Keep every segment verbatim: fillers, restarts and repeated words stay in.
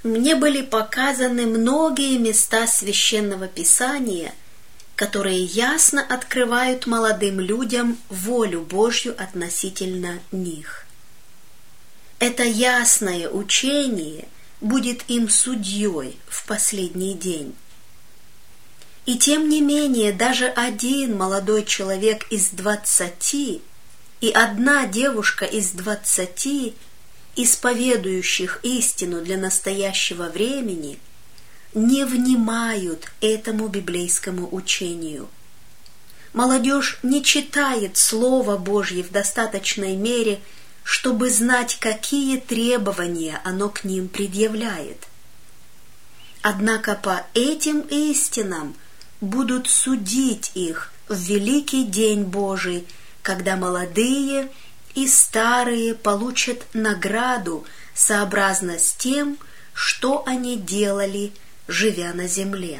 мне были показаны многие места Священного Писания, которые ясно открывают молодым людям волю Божью относительно них. Это ясное учение будет им судьей в последний день. И тем не менее, даже один молодой человек из двадцати и одна девушка из двадцати, исповедующих истину для настоящего времени, не внимают этому библейскому учению. Молодежь не читает Слово Божье в достаточной мере, чтобы знать, какие требования оно к ним предъявляет. Однако по этим истинам будут судить их в великий день Божий, когда молодые и старые получат награду сообразно с тем, что они делали, живя на земле.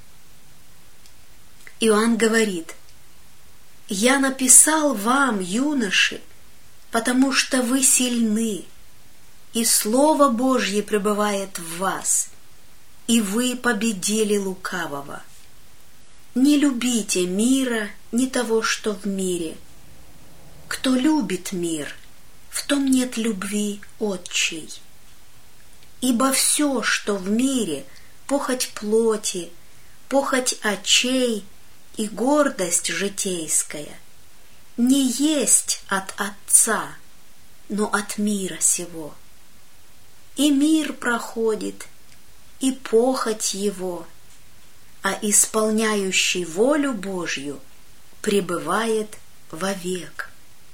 Иоанн говорит: «Я написал вам, юноши, потому что вы сильны, и Слово Божье пребывает в вас, и вы победили лукавого. Не любите мира, ни того, что в мире. Кто любит мир, в том нет любви отчей. Ибо все, что в мире, похоть плоти, похоть очей и гордость житейская, не есть от Отца, но от мира сего. И мир проходит, и похоть его, а исполняющий волю Божью пребывает вовек».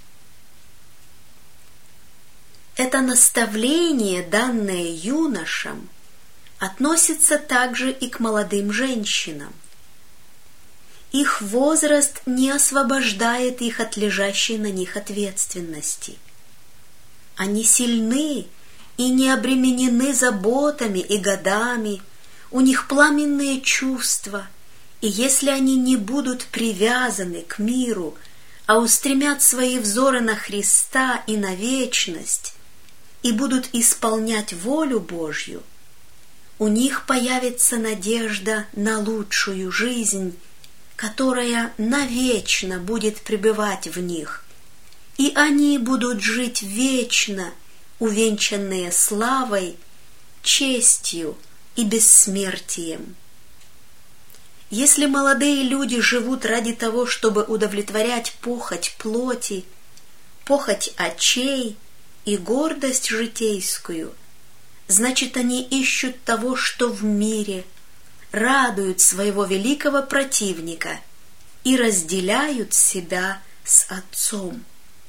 Это наставление, данное юношам, относится также и к молодым женщинам. Их возраст не освобождает их от лежащей на них ответственности. Они сильны и не обременены заботами и годами, у них пламенные чувства, и если они не будут привязаны к миру, а устремят свои взоры на Христа и на вечность, и будут исполнять волю Божью, у них появится надежда на лучшую жизнь, которая навечно будет пребывать в них, и они будут жить вечно, увенчанные славой, честью и бессмертием. Если молодые люди живут ради того, чтобы удовлетворять похоть плоти, похоть очей и гордость житейскую, значит, они ищут того, что в мире, радуют своего великого противника и разделяют себя с Отцом.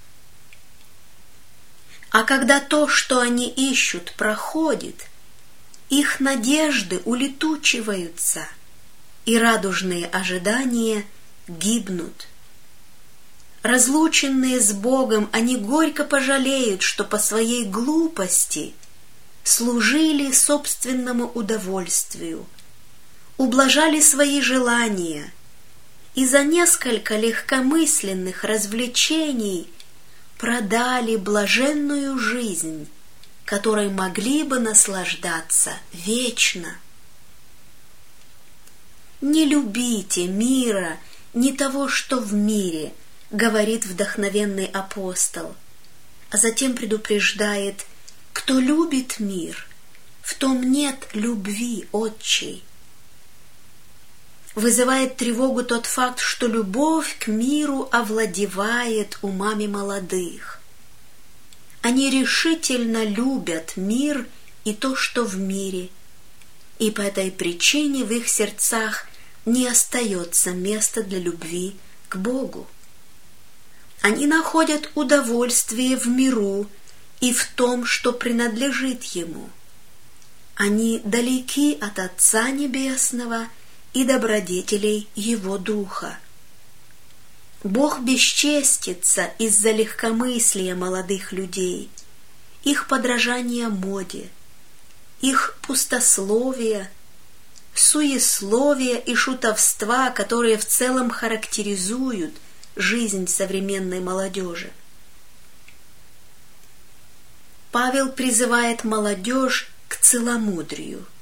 А когда то, что они ищут, проходит, их надежды улетучиваются, и радужные ожидания гибнут. Разлученные с Богом, они горько пожалеют, что по своей глупости служили собственному удовольствию, ублажали свои желания и за несколько легкомысленных развлечений продали блаженную жизнь, которой могли бы наслаждаться вечно. «Не любите мира, ни того, что в мире», говорит вдохновенный апостол, а затем предупреждает: «Кто любит мир, в том нет любви отчей». Вызывает тревогу тот факт, что любовь к миру овладевает умами молодых. Они решительно любят мир и то, что в мире, и по этой причине в их сердцах не остается места для любви к Богу. Они находят удовольствие в миру и в том, что принадлежит Ему. Они далеки от Отца Небесного и добродетелей Его Духа. Бог бесчестится из-за легкомыслия молодых людей, их подражания моде, их пустословия, суесловия и шутовства, которые в целом характеризуют жизнь современной молодежи. Павел призывает молодежь к целомудрию.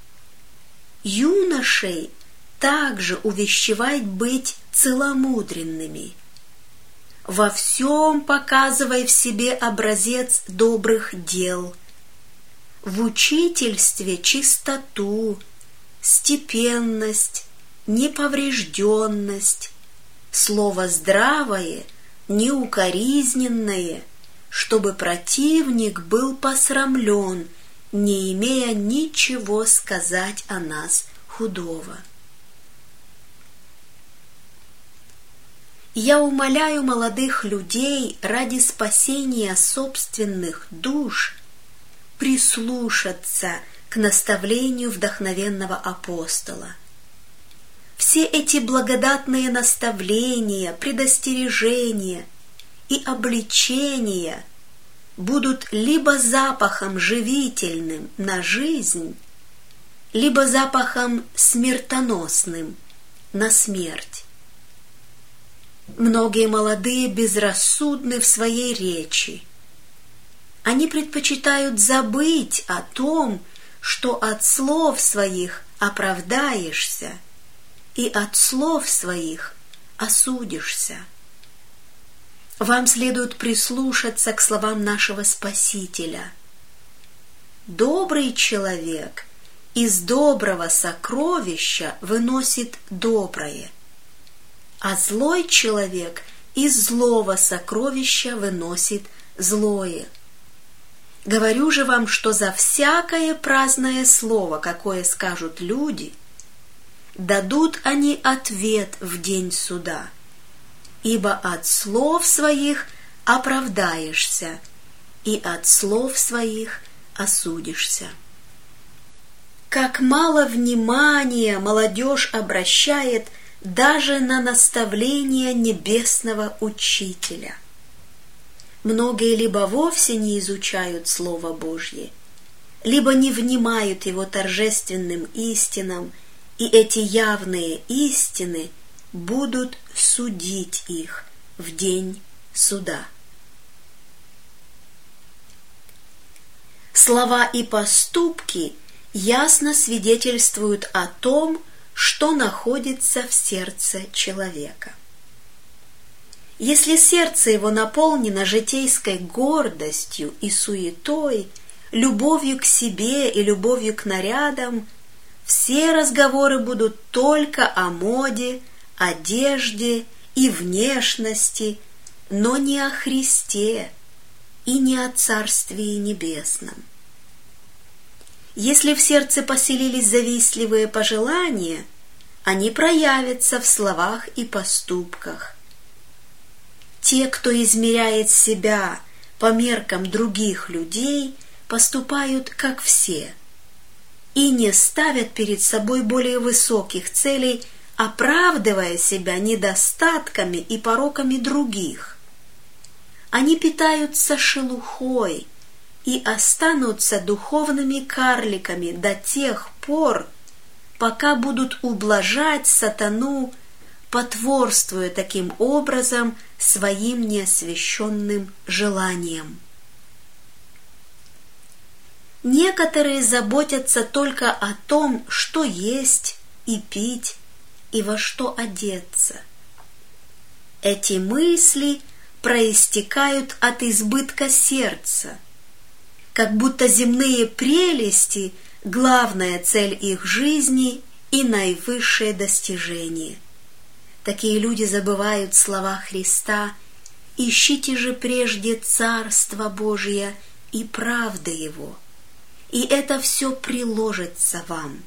Юношей также увещевай быть целомудренными. Во всем показывай в себе образец добрых дел. В учительстве чистоту, степенность, неповрежденность, слово здравое, неукоризненное, чтобы противник был посрамлен, не имея ничего сказать о нас худого. Я умоляю молодых людей ради спасения собственных душ прислушаться к наставлению вдохновенного апостола. Все эти благодатные наставления, предостережения и обличения будут либо запахом живительным на жизнь, либо запахом смертоносным на смерть. Многие молодые безрассудны в своей речи. Они предпочитают забыть о том, что от слов своих оправдаешься и от слов своих осудишься. Вам следует прислушаться к словам нашего Спасителя. Добрый человек из доброго сокровища выносит доброе, а злой человек из злого сокровища выносит злое. Говорю же вам, что за всякое праздное слово, какое скажут люди, дадут они ответ в день суда, ибо от слов своих оправдаешься, и от слов своих осудишься. Как мало внимания молодежь обращает даже на наставление небесного учителя. Многие либо вовсе не изучают Слово Божье, либо не внимают его торжественным истинам, и эти явные истины будут судить их в день суда. Слова и поступки ясно свидетельствуют о том, что находится в сердце человека. Если сердце его наполнено житейской гордостью и суетой, любовью к себе и любовью к нарядам, все разговоры будут только о моде, одежде и внешности, но не о Христе и не о Царствии Небесном. Если в сердце поселились завистливые пожелания, они проявятся в словах и поступках. Те, кто измеряет себя по меркам других людей, поступают как все и не ставят перед собой более высоких целей, оправдывая себя недостатками и пороками других. Они питаются шелухой и останутся духовными карликами до тех пор, пока будут ублажать сатану, потворствуя таким образом своим неосвященным желаниям. Некоторые заботятся только о том, что есть и пить, и во что одеться. Эти мысли проистекают от избытка сердца, как будто земные прелести – главная цель их жизни и наивысшее достижение. Такие люди забывают слова Христа: «Ищите же прежде Царство Божие и правды Его, и это все приложится вам».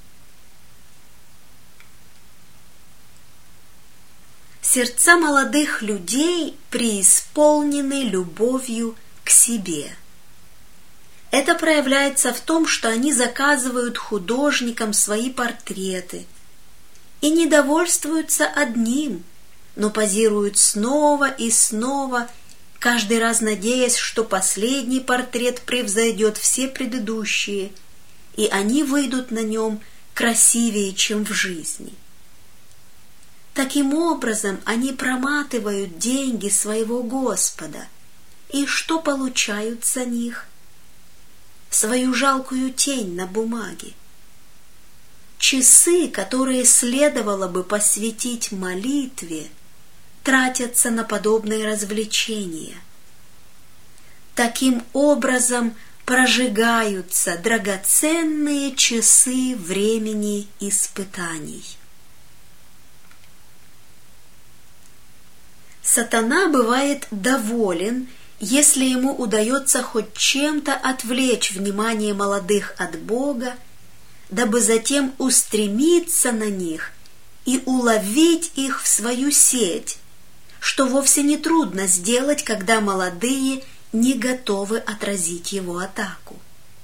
Сердца молодых людей преисполнены любовью к себе. Это проявляется в том, что они заказывают художникам свои портреты и не довольствуются одним, но позируют снова и снова, каждый раз надеясь, что последний портрет превзойдет все предыдущие, и они выйдут на нем красивее, чем в жизни. Таким образом, они проматывают деньги своего Господа, и что получают за них? свою жалкую тень на бумаге. Часы, которые следовало бы посвятить молитве, тратятся на подобные развлечения. Таким образом прожигаются драгоценные часы времени испытаний. Сатана бывает доволен, если ему удается хоть чем-то отвлечь внимание молодых от Бога, дабы затем устремиться на них и уловить их в свою сеть, что вовсе не трудно сделать, когда молодые не готовы отразить его атаку.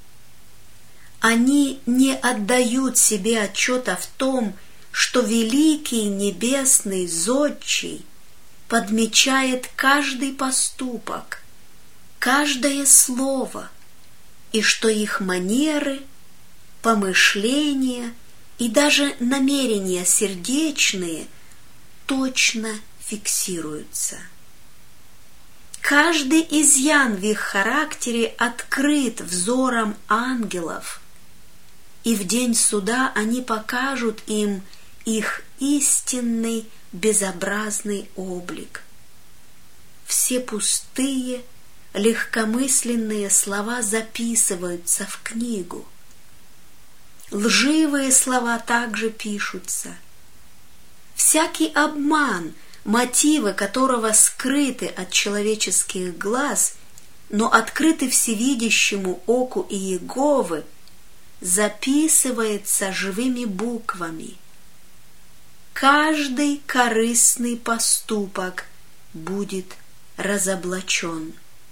Они не отдают себе отчета в том, что великий небесный зодчий подмечает каждый поступок, каждое слово, и что их манеры, помышления и даже намерения сердечные точно фиксируются. Каждый изъян в их характере открыт взором ангелов, и в день суда они покажут им их истинный безобразный облик. Все пустые, легкомысленные слова записываются в книгу. Лживые слова также пишутся. Всякий обман, мотивы которого скрыты от человеческих глаз, но открыты всевидящему оку Иеговы, записывается живыми буквами. Каждый корыстный поступок будет разоблачен.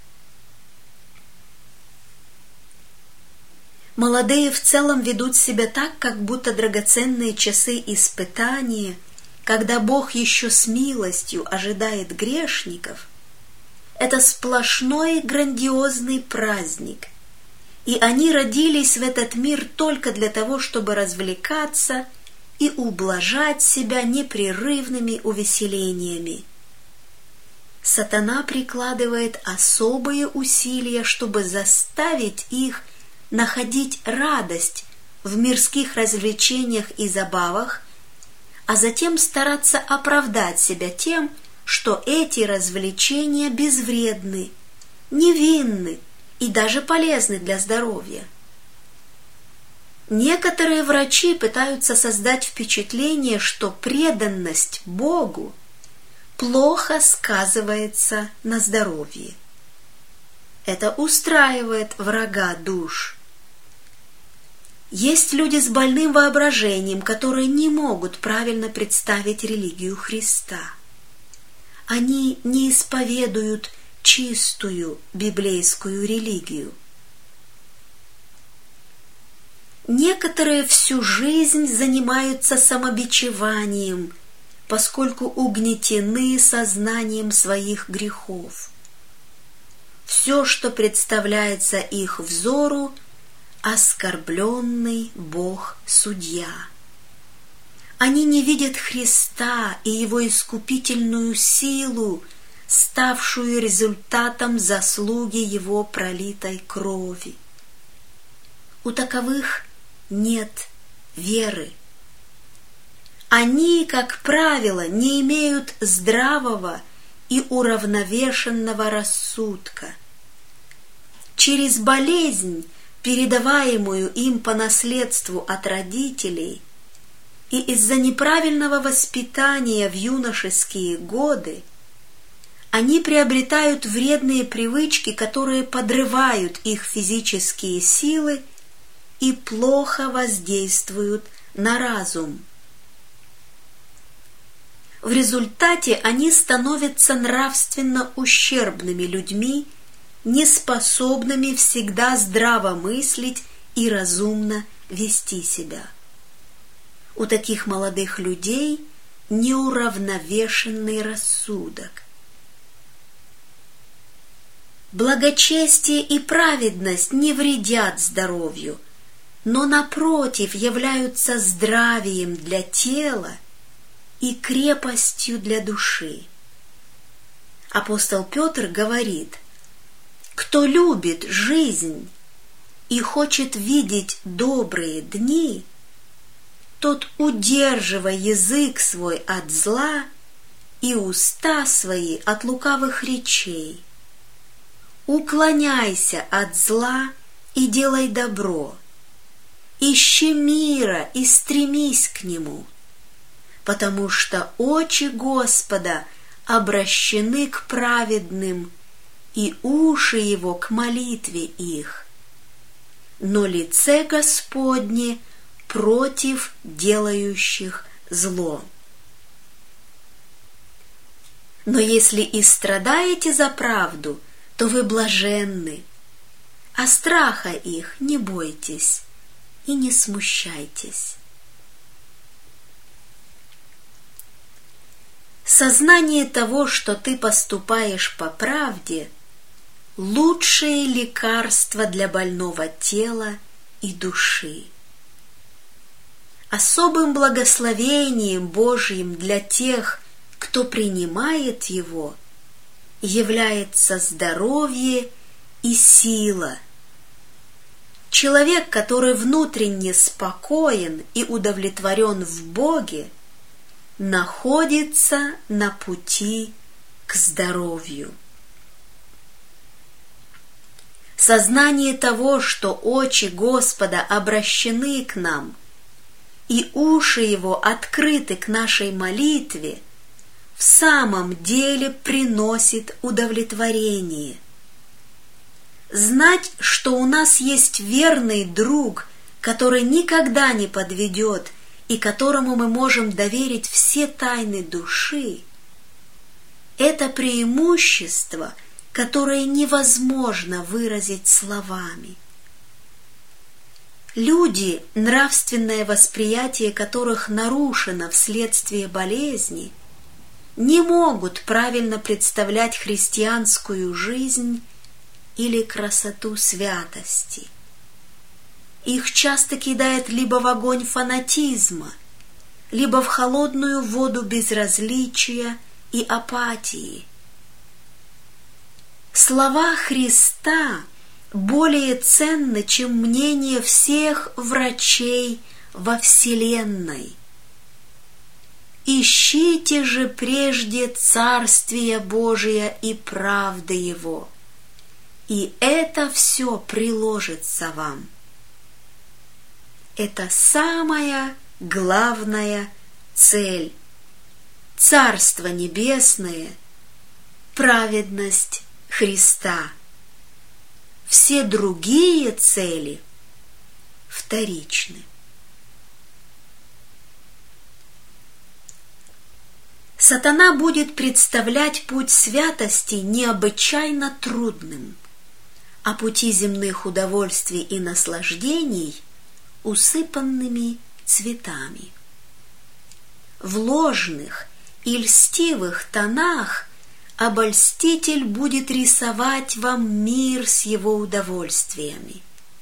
Молодые в целом ведут себя так, как будто драгоценные часы испытания, когда Бог еще с милостью ожидает грешников, это сплошной грандиозный праздник, и они родились в этот мир только для того, чтобы развлекаться и ублажать себя непрерывными увеселениями. Сатана прикладывает особые усилия, чтобы заставить их находить радость в мирских развлечениях и забавах, а затем стараться оправдать себя тем, что эти развлечения безвредны, невинны и даже полезны для здоровья. Некоторые врачи пытаются создать впечатление, что преданность Богу плохо сказывается на здоровье. Это устраивает врага душ. Есть люди с больным воображением, которые не могут правильно представить религию Христа. Они не исповедуют чистую библейскую религию. Некоторые всю жизнь занимаются самобичеванием, поскольку угнетены сознанием своих грехов. Все, что представляется их взору, оскорбленный Бог-судья. Они не видят Христа и Его искупительную силу, ставшую результатом заслуги Его пролитой крови. У таковых нет веры. Они, как правило, не имеют здравого и уравновешенного рассудка. Через болезнь, передаваемую им по наследству от родителей, и из-за неправильного воспитания в юношеские годы, они приобретают вредные привычки, которые подрывают их физические силы и плохо воздействуют на разум. В результате они становятся нравственно ущербными людьми, неспособными всегда здраво мыслить и разумно вести себя. У таких молодых людей неуравновешенный рассудок. Благочестие и праведность не вредят здоровью, но, напротив, являются здравием для тела и крепостью для души. Апостол Петр говорит: «Кто любит жизнь и хочет видеть добрые дни, тот удерживай язык свой от зла и уста свои от лукавых речей. Уклоняйся от зла и делай добро. Ищи мира и стремись к нему, потому что очи Господа обращены к праведным, и уши его к молитве их. Но лице Господне против делающих зло. Но если и страдаете за правду, то вы блаженны, а страха их не бойтесь и не смущайтесь. Сознание того, что ты поступаешь по правде, лучшее лекарство для больного тела и души. Особым благословением Божьим для тех, кто принимает его, является здоровье и сила. Человек, который внутренне спокоен и удовлетворен в Боге, находится на пути к здоровью. Сознание того, что очи Господа обращены к нам, и уши Его открыты к нашей молитве, в самом деле приносит удовлетворение. Знать, что у нас есть верный друг, который никогда не подведет и которому мы можем доверить все тайны души, это преимущество, которое невозможно выразить словами. Люди, нравственное восприятие которых нарушено вследствие болезни, не могут правильно представлять христианскую жизнь или красоту святости. Их часто кидает либо в огонь фанатизма, либо в холодную воду безразличия и апатии. Слова Христа более ценны, чем мнение всех врачей во вселенной. Ищите же прежде Царствие Божие и правды Его, и это все приложится вам. Это самая главная цель. Царство Небесное, праведность Христа. Все другие цели вторичны. Сатана будет представлять путь святости необычайно трудным, а пути земных удовольствий и наслаждений усыпанными цветами. В ложных и льстивых тонах обольститель будет рисовать вам мир с его удовольствиями.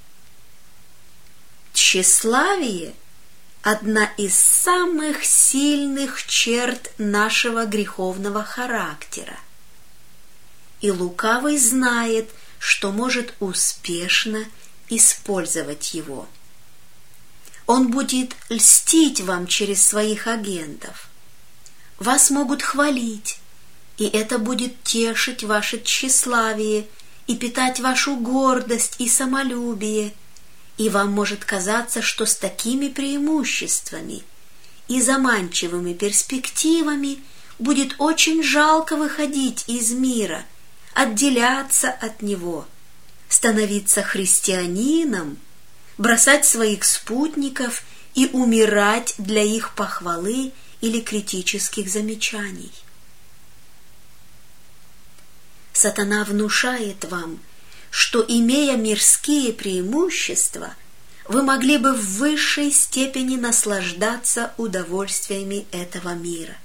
Тщеславие – одна из самых сильных черт нашего греховного характера, и лукавый знает, что может успешно использовать его. Он будет льстить вам через своих агентов. Вас могут хвалить, и это будет тешить ваше тщеславие и питать вашу гордость и самолюбие, и вам может казаться, что с такими преимуществами и заманчивыми перспективами будет очень жалко выходить из мира, отделяться от него, становиться христианином, бросать своих спутников и умирать для их похвалы или критических замечаний. Сатана внушает вам, что, имея мирские преимущества, вы могли бы в высшей степени наслаждаться удовольствиями этого мира.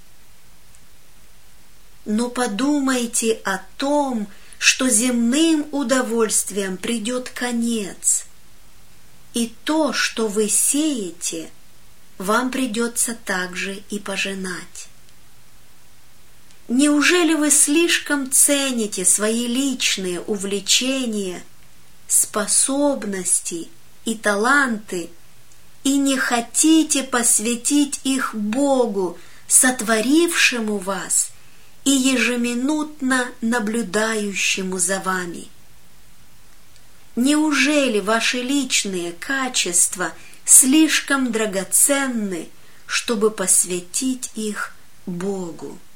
Но подумайте о том, что земным удовольствиям придет конец, и то, что вы сеете, вам придется также и пожинать. Неужели вы слишком цените свои личные увлечения способности и таланты, и не хотите посвятить их Богу, сотворившему вас и ежеминутно наблюдающему за вами? Неужели ваши личные качества слишком драгоценны, чтобы посвятить их Богу?